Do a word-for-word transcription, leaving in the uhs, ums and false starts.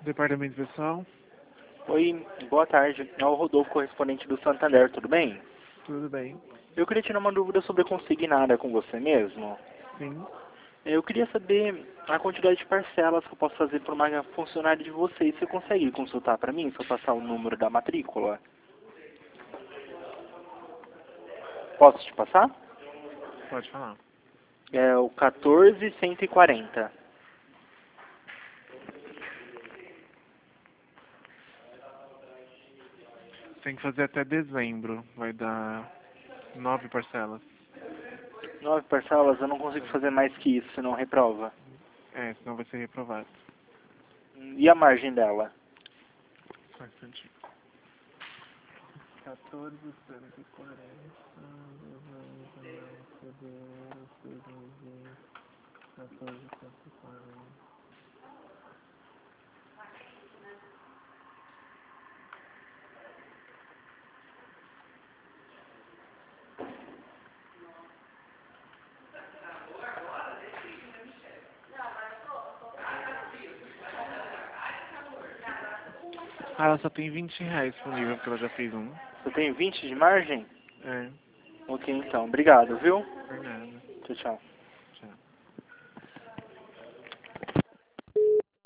Departamento pessoal, Oi, boa tarde. É o Rodolfo, correspondente do Santander, tudo bem? tudo bem? Eu queria tirar uma dúvida sobre consignada com você mesmo. Sim. Eu queria saber a quantidade de parcelas que eu posso fazer para uma funcionária de vocês. Você consegue consultar para mim, se eu passar o número da matrícula? Posso te passar? Pode falar. É o quatorze cento e quarenta. Tem que fazer até dezembro. Vai dar nove parcelas. Nove parcelas, eu não consigo fazer mais que isso, senão reprova. É, senão vai ser reprovado. E a margem dela? Só um instantinho. quatorze cento e quarenta. quatorze cento e quarenta. Ah, ela só tem vinte reais disponível, porque ela já fez um. Você tem vinte de margem? É, Ok, então. Obrigado, viu? por nada. Tchau, tchau.